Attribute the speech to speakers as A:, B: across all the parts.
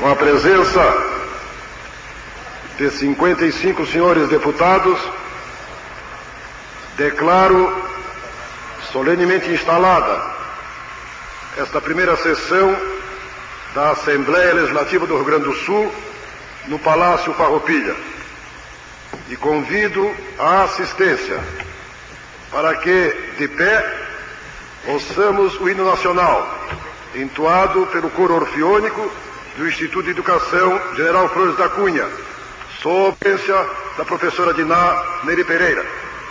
A: Com a presença de 55 senhores deputados, declaro solenemente instalada esta primeira sessão da Assembleia Legislativa do Rio Grande do Sul no Palácio Farroupilha e convido a assistência para que, de pé, ouçamos o hino nacional, entoado pelo coro orfeônico do Instituto de Educação General Flores da Cunha, sob a presença da professora Diná Nery Pereira.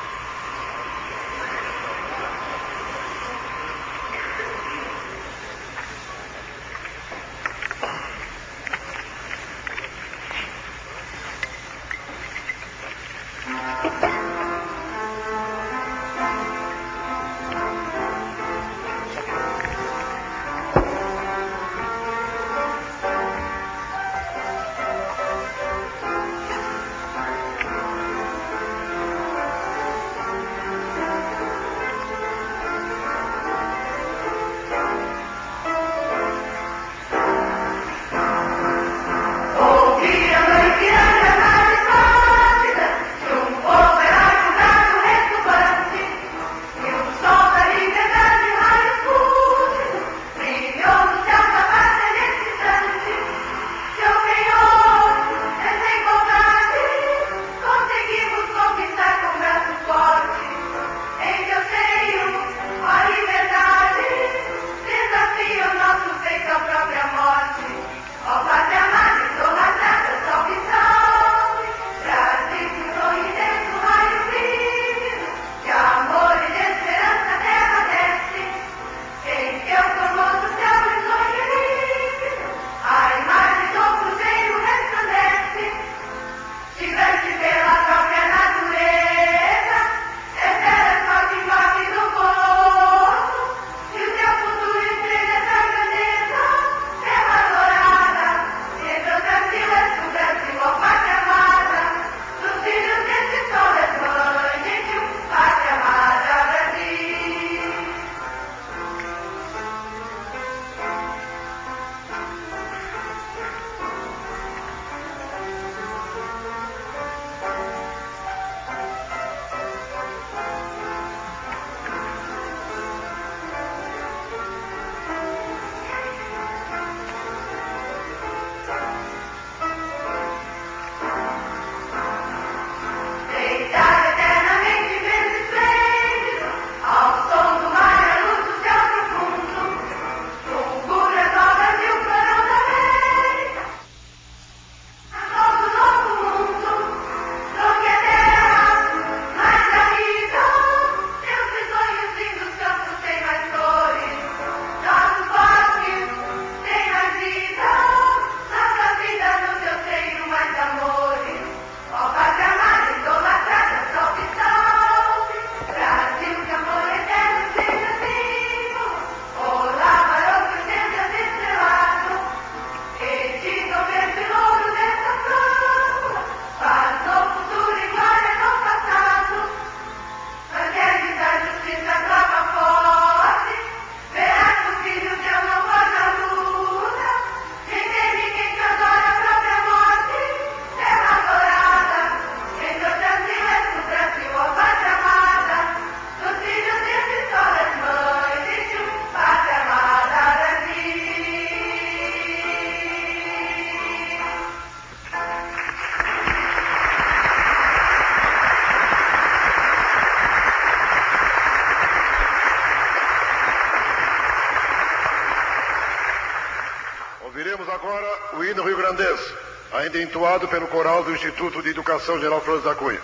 A: Ouviremos agora o hino rio-grandense, ainda entoado pelo coral do Instituto de Educação General Flores da Cunha.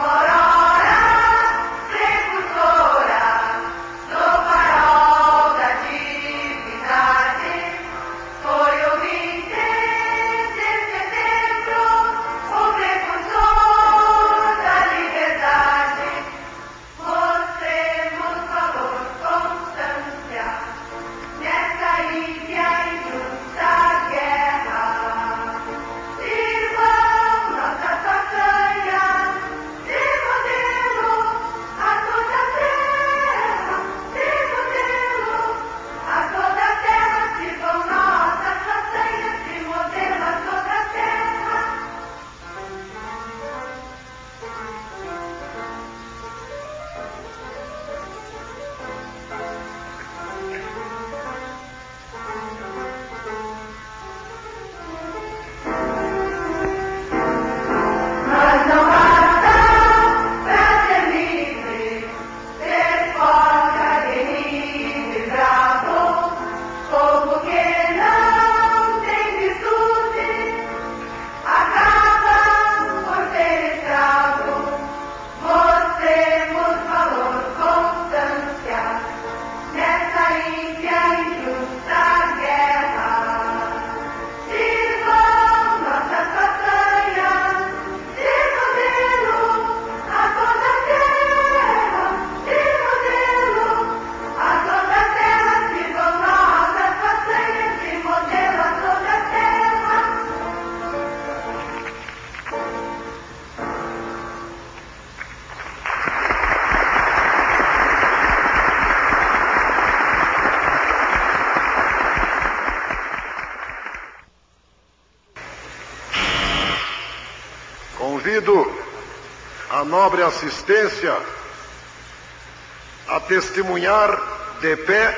B: Precursora do farol da
A: a nobre assistência a testemunhar de pé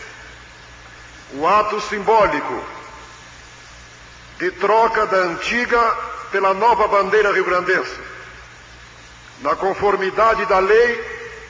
A: o ato simbólico de troca da antiga pela nova bandeira rio-grandense, na conformidade da Lei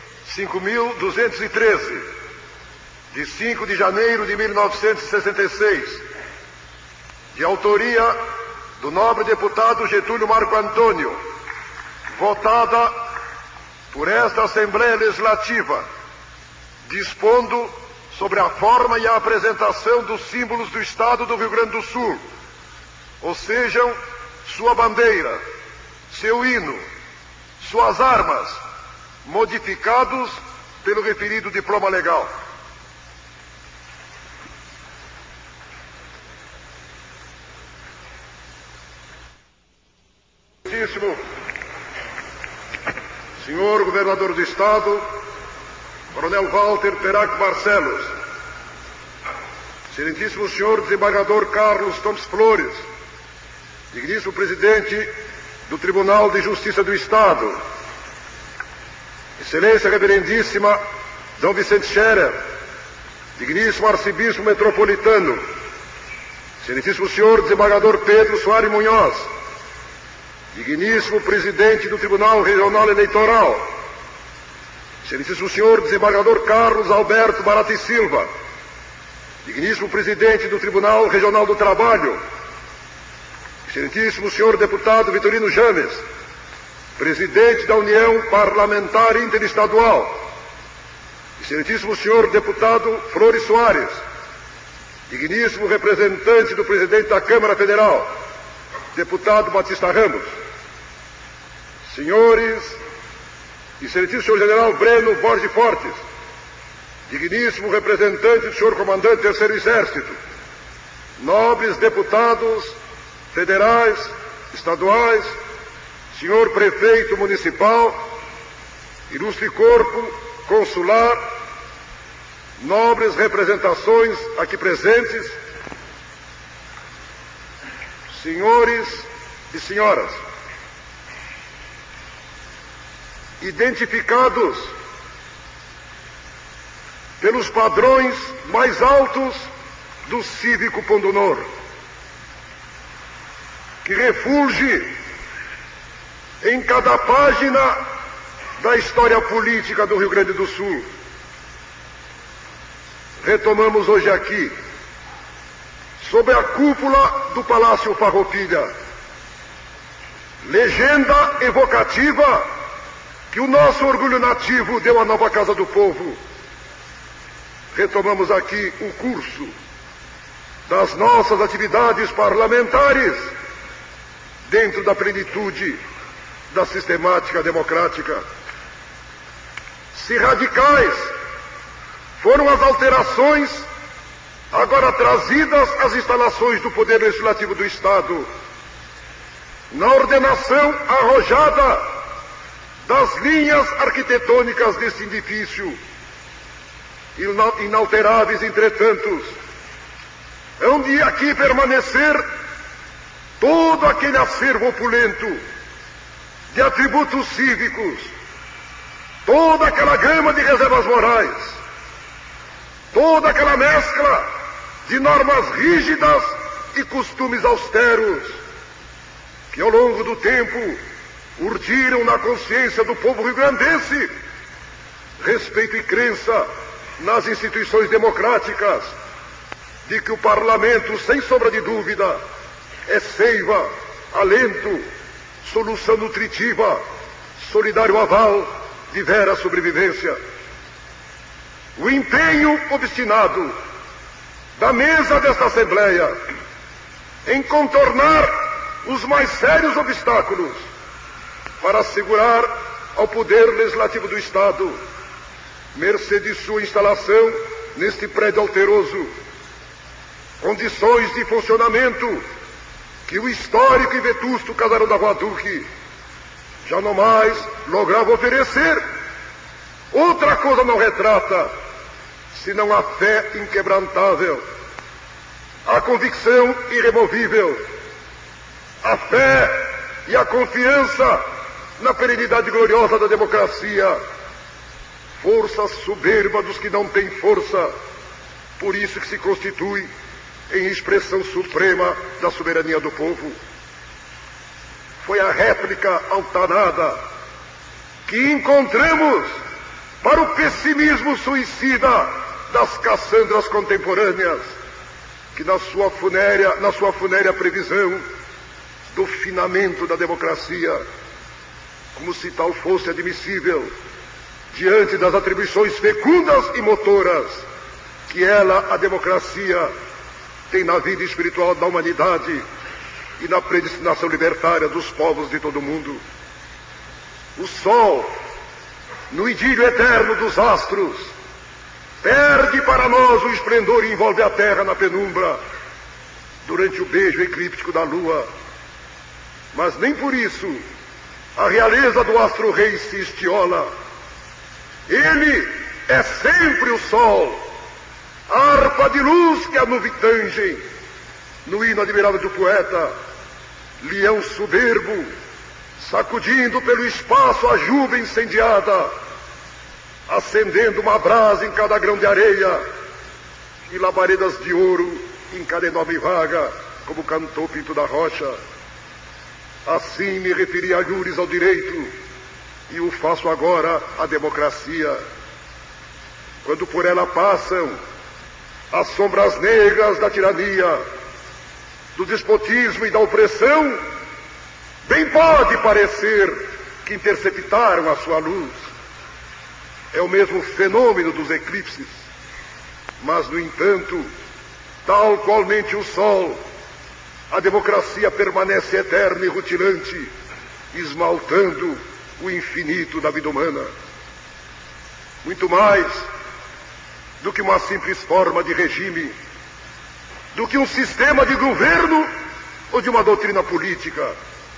A: 5.213, de 5 de janeiro de 1966, de autoria do nobre deputado Getúlio Marco Antônio, votada por esta Assembleia Legislativa, dispondo sobre a forma e a apresentação dos símbolos do Estado do Rio Grande do Sul, ou sejam, sua bandeira, seu hino, suas armas, modificados pelo referido diploma legal. Senhor Governador do Estado, Coronel Walter Perac Barcelos, Excelentíssimo Senhor Desembargador Carlos Tomes Flores, Digníssimo Presidente do Tribunal de Justiça do Estado, Excelência Reverendíssima Dom Vicente Scherer, Digníssimo Arcebispo Metropolitano, Excelentíssimo Senhor Desembargador Pedro Soares Munhoz, Digníssimo Presidente do Tribunal Regional Eleitoral, Excelentíssimo Senhor Desembargador Carlos Alberto Barata e Silva, Digníssimo Presidente do Tribunal Regional do Trabalho, Excelentíssimo Senhor Deputado Vitorino James, Presidente da União Parlamentar Interestadual, Excelentíssimo Senhor Deputado Flores Soares, Digníssimo Representante do Presidente da Câmara Federal, Deputado Batista Ramos, Senhores, Excelentíssimo Senhor General Breno Borges Fortes, Digníssimo Representante do Senhor Comandante do Terceiro Exército, nobres deputados federais, estaduais, Senhor Prefeito Municipal, ilustre Corpo Consular, nobres representações aqui presentes, senhores e senhoras, identificados pelos padrões mais altos do cívico pundonor, que refulge em cada página da história política do Rio Grande do Sul. Retomamos hoje aqui, sob a cúpula do Palácio Farroupilha, legenda evocativa que o nosso orgulho nativo deu à nova Casa do Povo. Retomamos aqui o curso das nossas atividades parlamentares dentro da plenitude da sistemática democrática. Se radicais foram as alterações agora trazidas às instalações do Poder Legislativo do Estado, na ordenação arrojada das linhas arquitetônicas deste edifício, inalteráveis, entretanto, hão de aqui permanecer todo aquele acervo opulento de atributos cívicos, toda aquela gama de reservas morais, toda aquela mescla de normas rígidas e costumes austeros, que ao longo do tempo urdiram na consciência do povo rio-grandense respeito e crença nas instituições democráticas, de que o parlamento, sem sombra de dúvida, é seiva, alento, solução nutritiva, solidário aval de vera sobrevivência. O empenho obstinado da mesa desta Assembleia em contornar os mais sérios obstáculos para assegurar ao Poder Legislativo do Estado, mercê de sua instalação neste prédio alteroso, condições de funcionamento que o histórico e vetusto Casarão da Rua Duque já não mais lograva oferecer. Outra coisa não retrata, senão a fé inquebrantável, a convicção irremovível, a fé e a confiança na perenidade gloriosa da democracia. Força soberba dos que não têm força, por isso que se constitui em expressão suprema da soberania do povo. Foi a réplica altanada que encontramos para o pessimismo suicida das Cassandras contemporâneas, que na sua funérea previsão do finamento da democracia, como se tal fosse admissível, diante das atribuições fecundas e motoras que ela, a democracia, tem na vida espiritual da humanidade e na predestinação libertária dos povos de todo o mundo. O sol, no idílio eterno dos astros, perde para nós o esplendor e envolve a terra na penumbra, durante o beijo eclíptico da lua. Mas nem por isso a realeza do astro-rei se estiola. Ele é sempre o sol, a harpa de luz que a nuvem tange, no hino admirável do poeta, leão soberbo, sacudindo pelo espaço a juba incendiada, acendendo uma brasa em cada grão de areia e labaredas de ouro em cada enorme vaga, como cantou Pinto da Rocha. Assim me referi a Lures ao direito, e o faço agora à democracia. Quando por ela passam as sombras negras da tirania, do despotismo e da opressão, bem pode parecer que interceptaram a sua luz. É o mesmo fenômeno dos eclipses, mas, no entanto, tal qualmente o sol, a democracia permanece eterna e rutilante, esmaltando o infinito da vida humana. Muito mais do que uma simples forma de regime, do que um sistema de governo ou de uma doutrina política.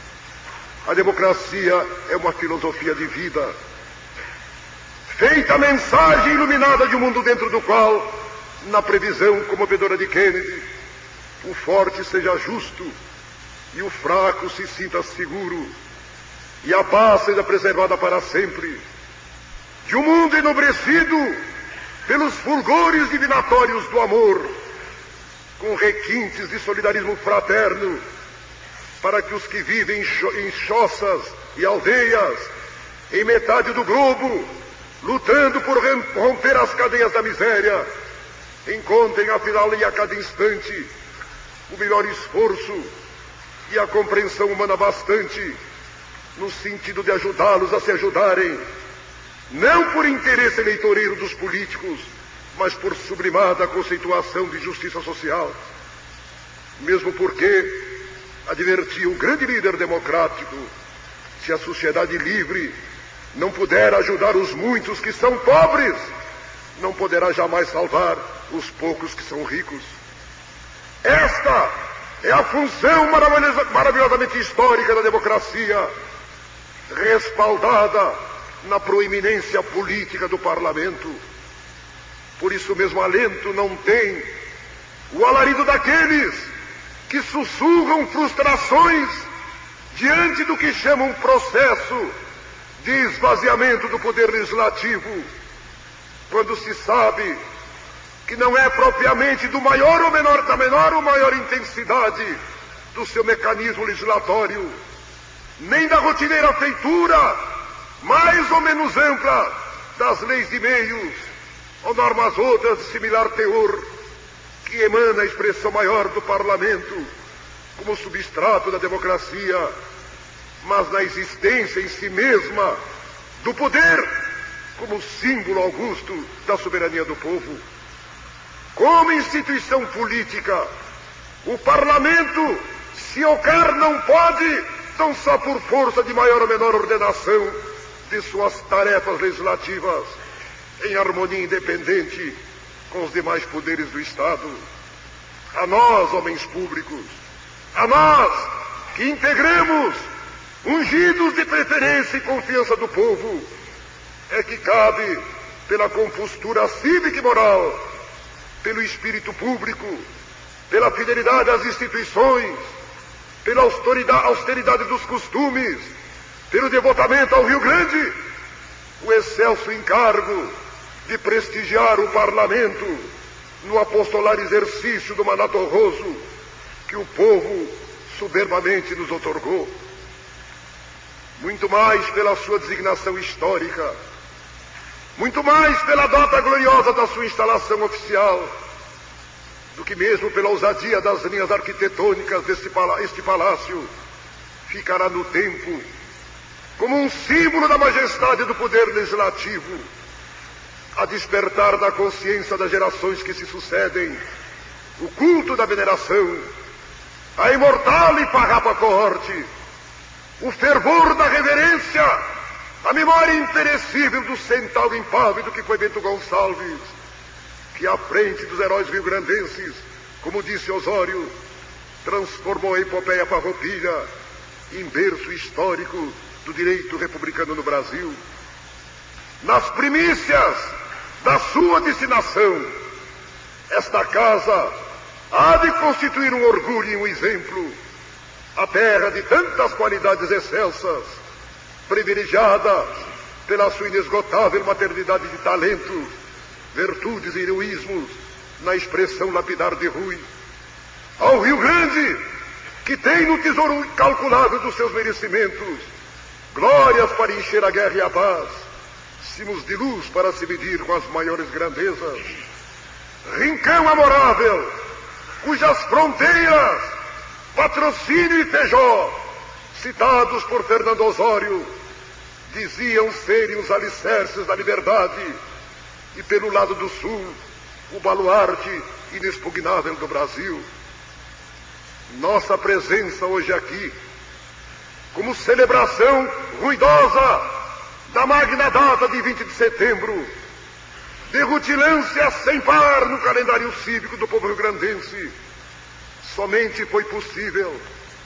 A: A democracia é uma filosofia de vida, feita a mensagem iluminada de um mundo dentro do qual, na previsão comovedora de Kennedy, o forte seja justo e o fraco se sinta seguro, e a paz seja preservada para sempre. De um mundo enobrecido pelos fulgores divinatórios do amor, com requintes de solidarismo fraterno, para que os que vivem em choças e aldeias, em metade do globo, lutando por romper as cadeias da miséria, encontrem afinal e a cada instante o melhor esforço e a compreensão humana bastante, no sentido de ajudá-los a se ajudarem, não por interesse eleitoreiro dos políticos, mas por sublimada conceituação de justiça social. Mesmo porque, advertia o grande líder democrático, se a sociedade livre não puder ajudar os muitos que são pobres, não poderá jamais salvar os poucos que são ricos. Esta é a função maravilhosamente histórica da democracia, respaldada na proeminência política do parlamento. Por isso mesmo alento não tem o alarido daqueles que sussurram frustrações diante do que chamam processo de esvaziamento do poder legislativo, quando se sabe que não é propriamente da menor ou maior intensidade do seu mecanismo legislatório, nem da rotineira feitura mais ou menos ampla das leis de meios ou normas outras de similar teor, que emana a expressão maior do parlamento como substrato da democracia, mas na existência em si mesma do poder como símbolo augusto da soberania do povo. Como instituição política, o parlamento, se ocar, não pode, não só por força de maior ou menor ordenação de suas tarefas legislativas, em harmonia independente com os demais poderes do Estado. A nós, homens públicos, a nós que integramos, ungidos de preferência e confiança do povo, é que cabe, pela compostura cívica e moral, pelo espírito público, pela fidelidade às instituições, pela austeridade dos costumes, pelo devotamento ao Rio Grande, o excelso encargo de prestigiar o parlamento no apostolar exercício do mandato honroso que o povo soberbamente nos otorgou. Muito mais pela sua designação histórica, muito mais pela data gloriosa da sua instalação oficial, do que mesmo pela ousadia das linhas arquitetônicas este palácio ficará no tempo como um símbolo da majestade do poder legislativo, a despertar da consciência das gerações que se sucedem o culto da veneração, a imortal e farrapa coorte, o fervor da reverência, a memória imperecível do centauro impávido que foi Bento Gonçalves, que à frente dos heróis rio-grandenses, como disse Osório, transformou a epopeia farroupilha em berço histórico do direito republicano no Brasil. Nas primícias da sua destinação, esta casa há de constituir um orgulho e um exemplo, a terra de tantas qualidades excelsas, privilegiada pela sua inesgotável maternidade de talento, virtudes e heroísmos na expressão lapidar de Rui. Ao Rio Grande, que tem no tesouro incalculável dos seus merecimentos glórias para encher a guerra e a paz, cimos de luz para se medir com as maiores grandezas, rincão amorável, cujas fronteiras, Patrocínio e Feijó, citados por Fernando Osório, diziam serem os alicerces da liberdade, e pelo lado do sul, o baluarte inexpugnável do Brasil. Nossa presença hoje aqui, como celebração ruidosa da magna data de 20 de setembro, de rutilância sem par no calendário cívico do povo rio-grandense, somente foi possível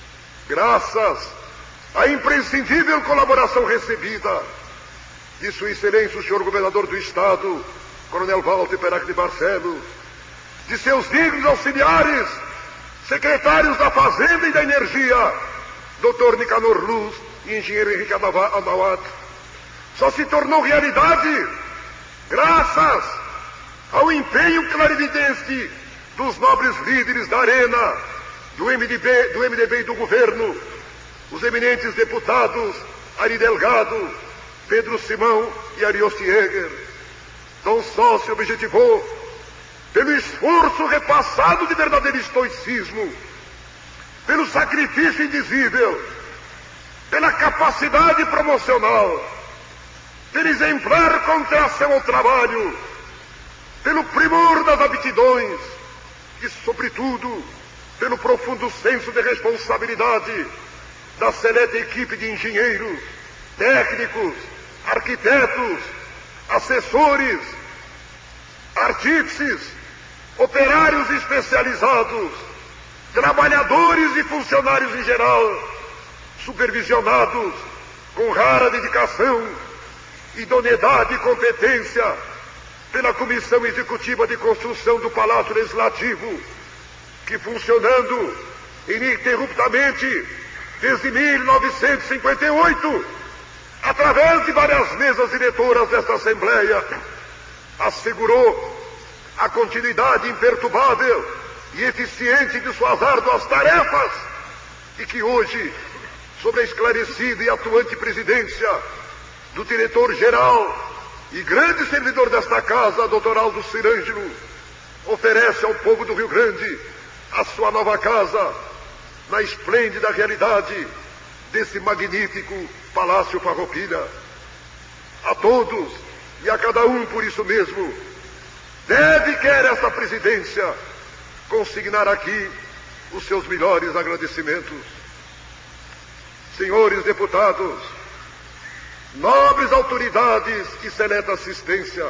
A: graças à imprescindível colaboração recebida de Sua Excelência o Senhor Governador do Estado, Coronel Walter Perac de Barcelos, de seus dignos auxiliares, secretários da Fazenda e da Energia, Dr. Nicanor Luz e engenheiro Henrique Amawat. Só se tornou realidade graças ao empenho clarividente dos nobres líderes da arena, do MDB e do governo, os eminentes deputados Ari Delgado, Pedro Simão e Ariosto Jäger. Tão só se objetivou, pelo esforço repassado de verdadeiro estoicismo, pelo sacrifício indizível, pela capacidade promocional, pela exemplar contração ao trabalho, pelo primor das aptidões e, sobretudo, pelo profundo senso de responsabilidade da seleta equipe de engenheiros, técnicos, arquitetos, assessores, artífices, operários especializados, trabalhadores e funcionários em geral, supervisionados com rara dedicação, idoneidade e competência pela Comissão Executiva de Construção do Palácio Legislativo, que, funcionando ininterruptamente desde 1958, através de várias mesas diretoras desta Assembleia, assegurou a continuidade imperturbável e eficiente de suas árduas tarefas, e que hoje, sob a esclarecida e atuante presidência do diretor-geral e grande servidor desta casa, Dr. Aldo Cirângelo, oferece ao povo do Rio Grande a sua nova casa, na esplêndida realidade desse magnífico Palácio Farroupilha. A todos e a cada um, por isso mesmo, quer esta presidência consignar aqui os seus melhores agradecimentos. Senhores deputados, nobres autoridades e seleta assistência,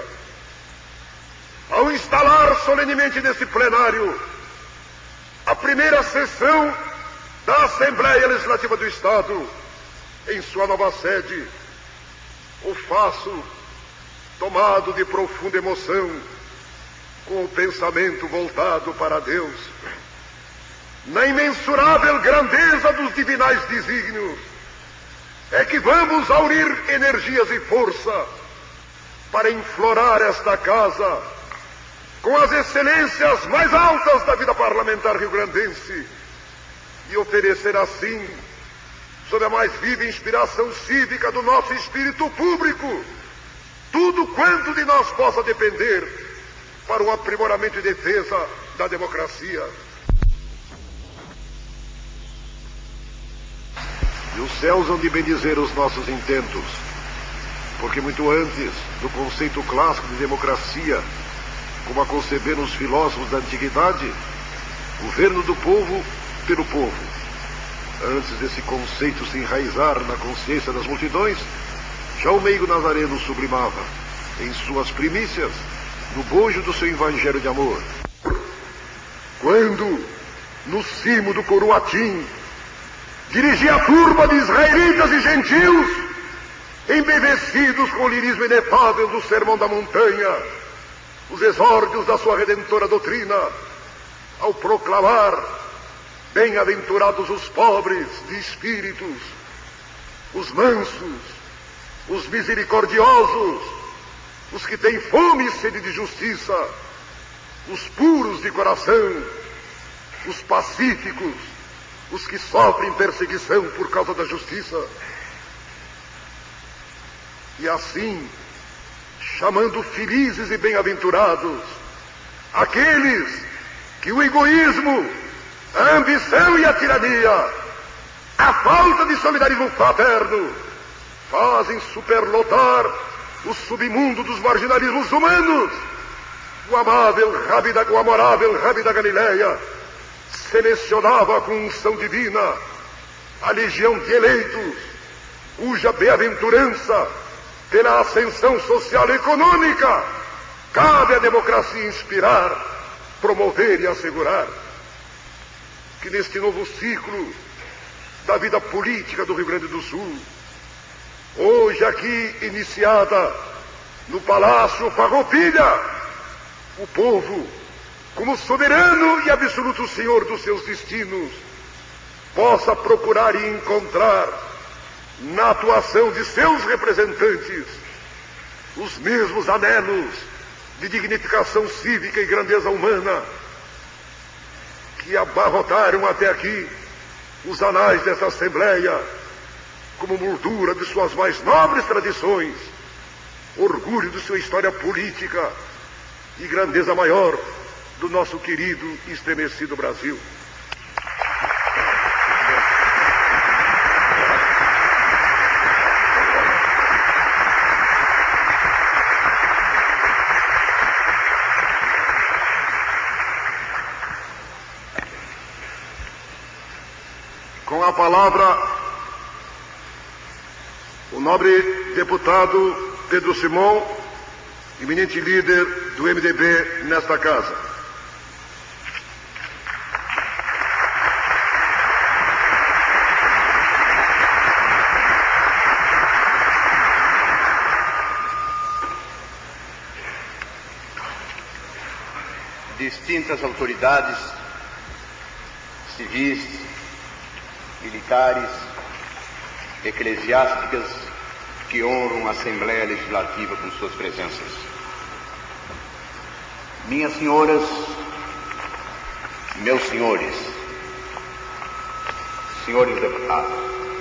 A: ao instalar solenemente nesse plenário a primeira sessão da Assembleia Legislativa do Estado em sua nova sede, o faço tomado de profunda emoção, com o pensamento voltado para Deus, na imensurável grandeza dos divinais desígnios, é que vamos unir energias e força para enflorar esta casa com as excelências mais altas da vida parlamentar rio-grandense e oferecer assim, sob a mais viva inspiração cívica do nosso espírito público, tudo quanto de nós possa depender para o aprimoramento e defesa da democracia. E os céus hão de bendizer os nossos intentos, porque muito antes do conceito clássico de democracia, como a conceberam os filósofos da antiguidade, governo do povo pelo povo, antes desse conceito se enraizar na consciência das multidões, já o meigo Nazareno sublimava, em suas primícias, no bojo do seu evangelho de amor. Quando, no cimo do Coroatim, dirigia a turma de israelitas e gentios, embevecidos com o lirismo inefável do Sermão da Montanha, os exórdios da sua redentora doutrina, ao proclamar: bem-aventurados os pobres de espíritos, os mansos, os misericordiosos, os que têm fome e sede de justiça, os puros de coração, os pacíficos, os que sofrem perseguição por causa da justiça. E assim, chamando felizes e bem-aventurados aqueles que o egoísmo, a ambição e a tirania, a falta de solidarismo fraterno, fazem superlotar o submundo dos marginalismos humanos. O amável Rabi da Galileia selecionava com unção divina a legião de eleitos, cuja bem-aventurança pela ascensão social e econômica cabe à democracia inspirar, promover e assegurar. Que neste novo ciclo da vida política do Rio Grande do Sul, hoje aqui iniciada no Palácio Farroupilha, o povo, como soberano e absoluto senhor dos seus destinos, possa procurar e encontrar na atuação de seus representantes os mesmos anelos de dignificação cívica e grandeza humana que abarrotaram até aqui os anais dessa Assembleia como moldura de suas mais nobres tradições, orgulho de sua história política e grandeza maior do nosso querido e estremecido Brasil. Com a palavra, o nobre deputado Pedro Simão, eminente líder do MDB nesta casa.
B: Distintas autoridades civis, militares, eclesiásticas que honram a Assembleia Legislativa com suas presenças. Minhas senhoras, meus senhores, senhores deputados,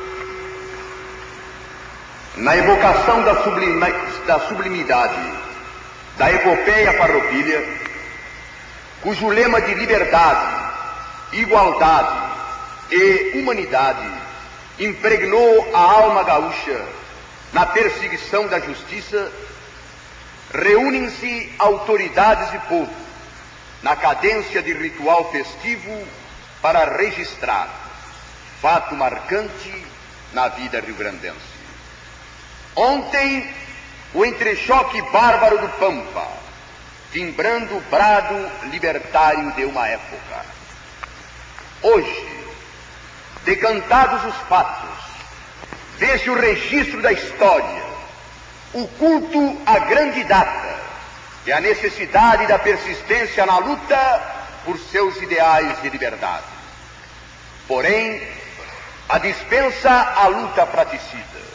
B: na evocação da sublimidade da epopeia farroupilha, cujo lema de liberdade, igualdade e humanidade impregnou a alma gaúcha na perseguição da justiça, reúnem-se autoridades e povo na cadência de ritual festivo para registrar fato marcante na vida rio-grandense. Ontem, o entrechoque bárbaro do Pampa, timbrando o brado libertário de uma época. Hoje, decantados os fatos, vê-se o registro da história, o culto à grande data e a necessidade da persistência na luta por seus ideais de liberdade. Porém, a dispensa à luta fratricida,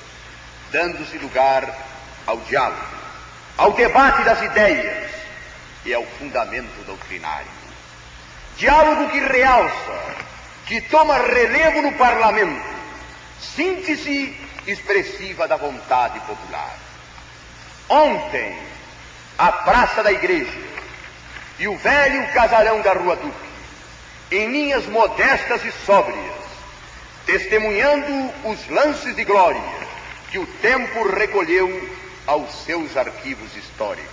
B: dando-se lugar ao diálogo, ao debate das ideias e ao fundamento doutrinário. Diálogo que realça, que toma relevo no parlamento, síntese expressiva da vontade popular. Ontem, a Praça da Igreja e o velho casarão da Rua Duque, em linhas modestas e sóbrias, testemunhando os lances de glória que o tempo recolheu aos seus arquivos históricos.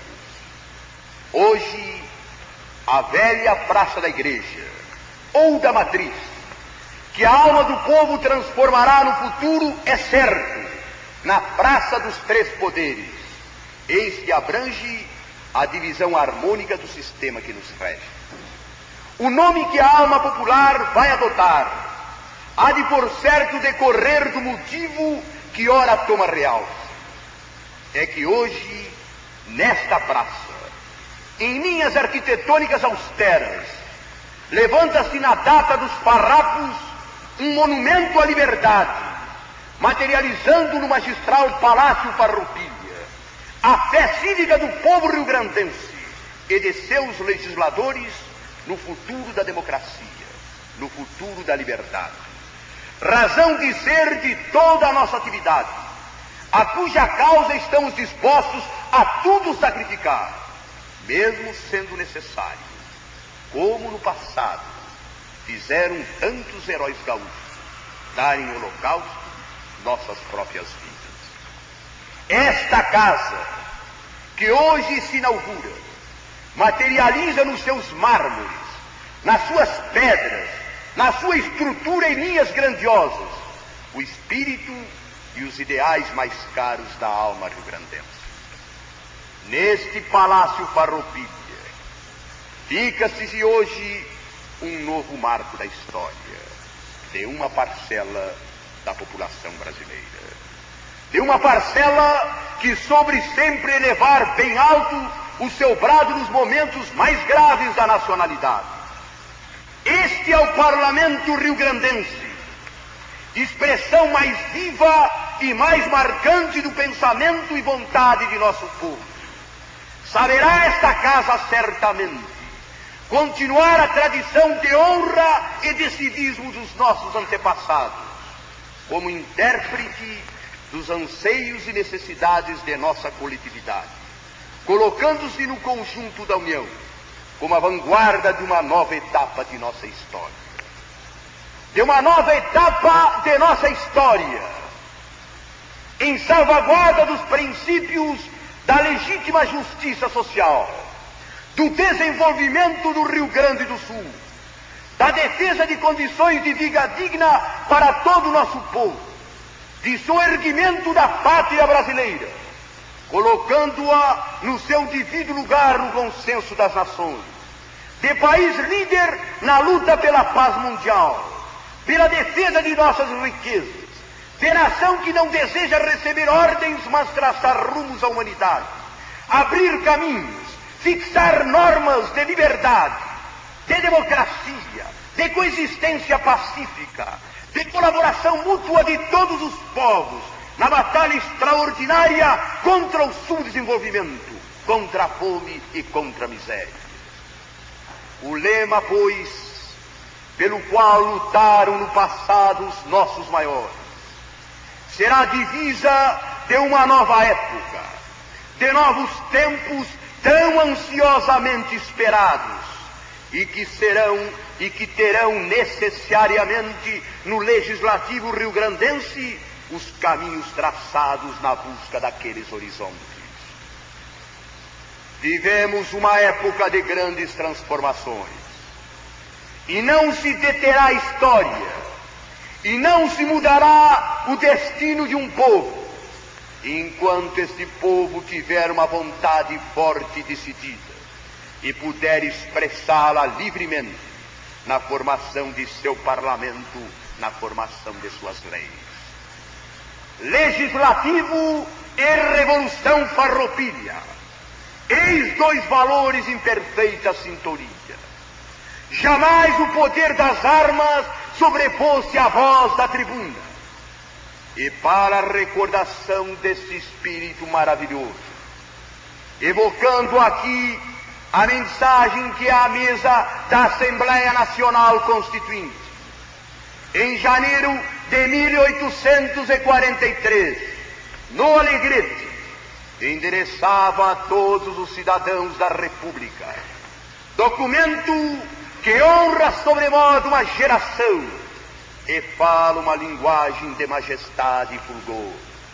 B: Hoje, a velha Praça da Igreja, ou da Matriz, que a alma do povo transformará no futuro, é certo, na Praça dos Três Poderes, eis que abrange a divisão harmônica do sistema que nos rege. O nome que a alma popular vai adotar há de, por certo, decorrer do motivo que ora toma realce. É que hoje, nesta praça, em linhas arquitetônicas austeras, levanta-se na data dos farrapos um monumento à liberdade, materializando no magistral Palácio Farroupilha a fé cívica do povo rio-grandense e de seus legisladores no futuro da democracia, no futuro da liberdade. Razão de ser de toda a nossa atividade, a cuja causa estamos dispostos a tudo sacrificar, mesmo sendo necessário, como no passado fizeram tantos heróis gaúchos, dar em holocausto nossas próprias vidas. Esta casa, que hoje se inaugura, materializa nos seus mármores, nas suas pedras, na sua estrutura em linhas grandiosas, o espírito e os ideais mais caros da alma rio-grandense. Neste Palácio Farroupilha, fica-se hoje um novo marco da história de uma parcela da população brasileira, de uma parcela que soube sempre elevar bem alto o seu brado nos momentos mais graves da nacionalidade. Este é o parlamento rio-grandense, expressão mais viva e mais marcante do pensamento e vontade de nosso povo. Saberá esta casa certamente continuar a tradição de honra e de civismo dos nossos antepassados, como intérprete dos anseios e necessidades de nossa coletividade, colocando-se no conjunto da União, como a vanguarda de uma nova etapa de nossa história. De uma nova etapa de nossa história, em salvaguarda dos princípios da legítima justiça social, do desenvolvimento do Rio Grande do Sul, da defesa de condições de vida digna para todo o nosso povo, de soerguimento da pátria brasileira, colocando-a no seu devido lugar no consenso das nações, de país líder na luta pela paz mundial, pela defesa de nossas riquezas, de nação que não deseja receber ordens, mas traçar rumos à humanidade, abrir caminhos, fixar normas de liberdade, de democracia, de coexistência pacífica, de colaboração mútua de todos os povos na batalha extraordinária contra o subdesenvolvimento, contra a fome e contra a miséria. O lema, pois, pelo qual lutaram no passado os nossos maiores, será a divisa de uma nova época, de novos tempos tão ansiosamente esperados, e que terão necessariamente no legislativo rio-grandense os caminhos traçados na busca daqueles horizontes. Vivemos uma época de grandes transformações, e não se deterá a história, e não se mudará o destino de um povo, enquanto este povo tiver uma vontade forte e decidida, e puder expressá-la livremente na formação de seu parlamento, na formação de suas leis. Legislativo e Revolução Farroupilha, eis dois valores em perfeita sintonia. Jamais o poder das armas sobrepôs-se à voz da tribuna, e para a recordação desse espírito maravilhoso, evocando aqui a mensagem que é a mesa da Assembleia Nacional Constituinte, em janeiro de 1843, no Alegrete, endereçava a todos os cidadãos da República, documento que honra sobremodo uma geração e fala uma linguagem de majestade e fulgor.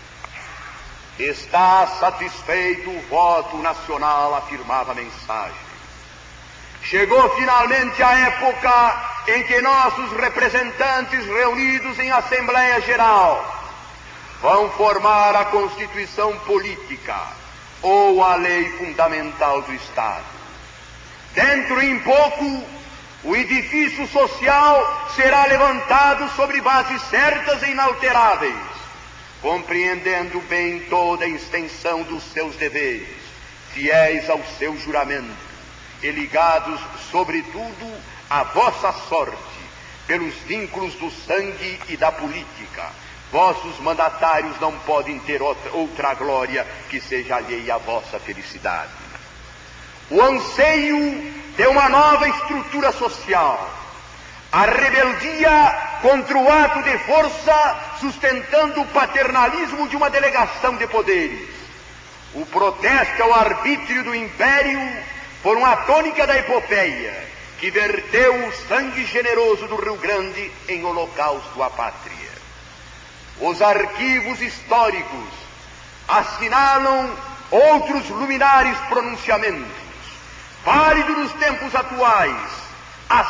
B: Está satisfeito o voto nacional, afirmava a mensagem. Chegou finalmente a época em que nossos representantes reunidos em Assembleia Geral vão formar a Constituição Política ou a Lei Fundamental do Estado. Dentro em pouco, o edifício social será levantado sobre bases certas e inalteráveis, compreendendo bem toda a extensão dos seus deveres, fiéis ao seu juramento e ligados, sobretudo, à vossa sorte, pelos vínculos do sangue e da política. Vossos mandatários não podem ter outra glória que seja alheia à vossa felicidade. O anseio de uma nova estrutura social, a rebeldia contra o ato de força sustentando o paternalismo de uma delegação de poderes, o protesto ao arbítrio do império foram a tônica da epopeia que verteu o sangue generoso do Rio Grande em holocausto à pátria. Os arquivos históricos assinalam outros luminares pronunciamentos, válidos nos tempos atuais. Há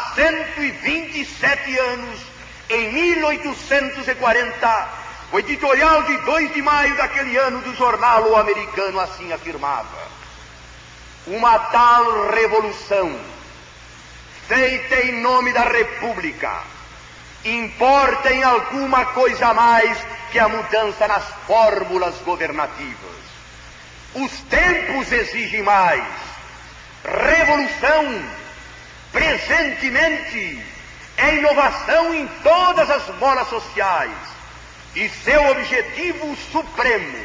B: 127 anos, em 1840, o editorial de 2 de maio daquele ano do jornal O Americano assim afirmava: uma tal revolução, feita em nome da República, importa em alguma coisa mais que a mudança nas fórmulas governativas. Os tempos exigem mais. Revolução, presentemente, é inovação em todas as molas sociais e seu objetivo supremo,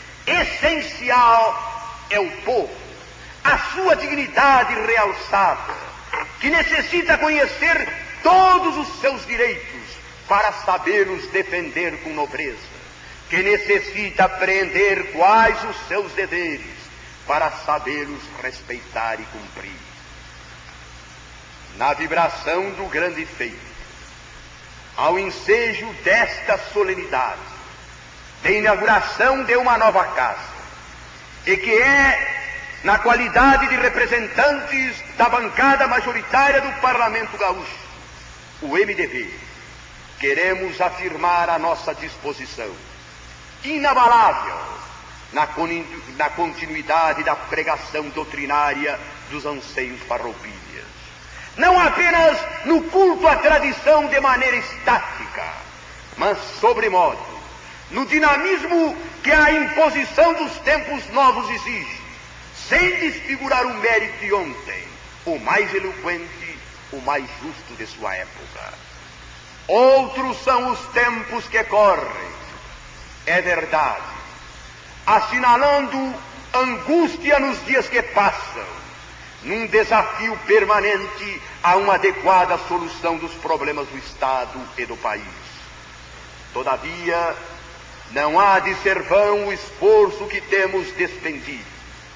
B: essencial, é o povo, a sua dignidade realçada, que necessita conhecer todos os seus direitos para sabê-los defender com nobreza, que necessita aprender quais os seus deveres para sabê-los respeitar e cumprir. Na vibração do grande feito, ao ensejo desta solenidade, de inauguração de uma nova casa, e que é, na qualidade de representantes da bancada majoritária do Parlamento Gaúcho, o MDB, queremos afirmar a nossa disposição inabalável na continuidade da pregação doutrinária dos anseios farroupilhas, não apenas no culto à tradição de maneira estática, mas, sobremodo, no dinamismo que a imposição dos tempos novos exige, sem desfigurar o mérito de ontem, o mais eloquente, o mais justo de sua época. Outros são os tempos que correm, é verdade, assinalando angústia nos dias que passam, num desafio permanente a uma adequada solução dos problemas do Estado e do país. Todavia, não há de ser vão o esforço que temos despendido.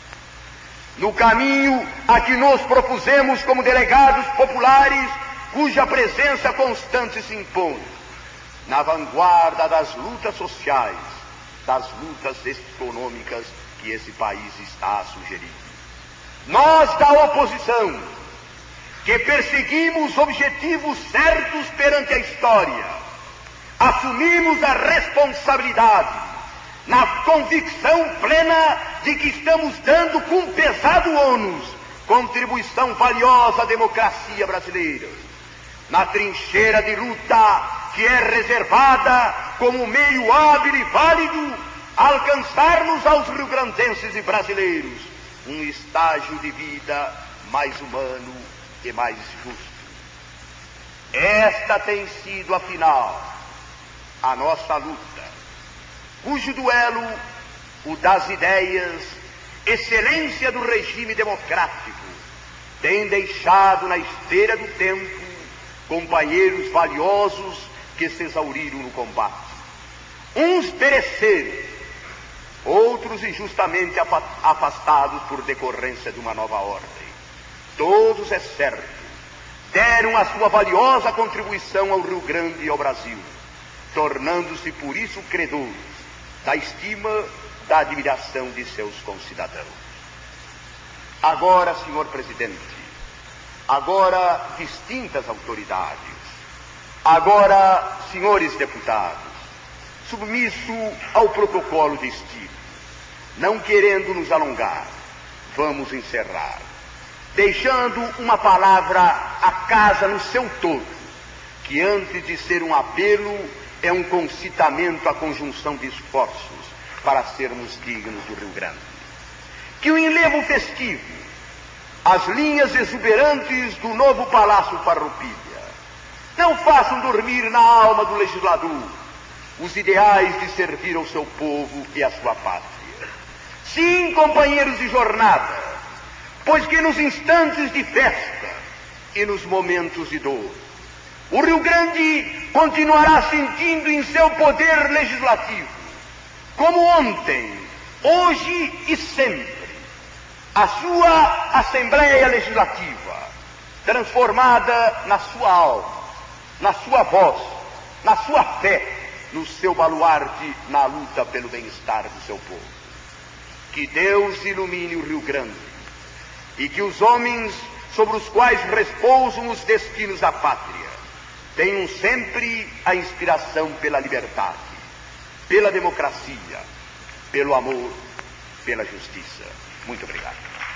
B: No caminho a que nos propusemos como delegados populares, cuja presença constante se impõe, na vanguarda das lutas sociais, das lutas econômicas que esse país está a sugerir. Nós da oposição, que perseguimos objetivos certos perante a história, assumimos a responsabilidade, na convicção plena de que estamos dando com pesado ônus contribuição valiosa à democracia brasileira, na trincheira de luta que é reservada como meio hábil e válido a alcançarmos aos rio-grandenses e brasileiros um estágio de vida mais humano e mais justo. Esta tem sido, afinal, a nossa luta, cujo duelo, o das ideias, excelência do regime democrático, tem deixado na esteira do tempo companheiros valiosos que se exauriram no combate. Uns pereceram, outros injustamente afastados por decorrência de uma nova ordem. Todos, é certo, deram a sua valiosa contribuição ao Rio Grande e ao Brasil, tornando-se por isso credores da estima, da admiração de seus concidadãos. Agora, senhor presidente, agora distintas autoridades, agora, senhores deputados, submisso ao protocolo de estilo, não querendo nos alongar, vamos encerrar, deixando uma palavra à casa no seu todo, que antes de ser um apelo, é um concitamento à conjunção de esforços para sermos dignos do Rio Grande. Que o enlevo festivo, as linhas exuberantes do novo Palácio Farroupilha, não façam dormir na alma do legislador os ideais de servir ao seu povo e à sua pátria. Sim, companheiros de jornada, pois que nos instantes de festa e nos momentos de dor, o Rio Grande continuará sentindo em seu poder legislativo, como ontem, hoje e sempre, a sua Assembleia Legislativa, transformada na sua alma, na sua voz, na sua fé, no seu baluarte na luta pelo bem-estar do seu povo. Que Deus ilumine o Rio Grande e que os homens sobre os quais repousam os destinos da pátria tenham sempre a inspiração pela liberdade, pela democracia, pelo amor, pela justiça. Muito obrigado.